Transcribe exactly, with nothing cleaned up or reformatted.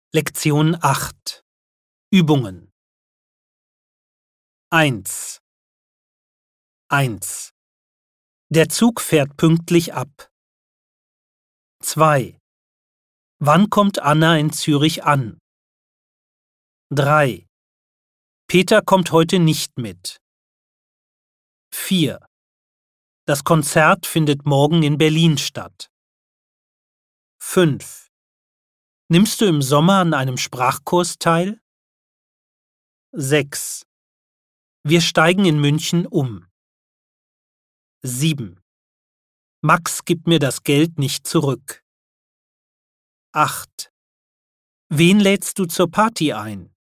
Lektion acht. Übungen. eins. eins. Der Zug fährt pünktlich ab. zwei. Wann kommt Anna in Zürich an? drei. Peter kommt heute nicht mit. vier. Das Konzert findet morgen in Berlin statt. fünf. Nimmst du im Sommer an einem Sprachkurs teil? sechs. Wir steigen in München um. sieben. Max gibt mir das Geld nicht zurück. acht. Wen lädst du zur Party ein?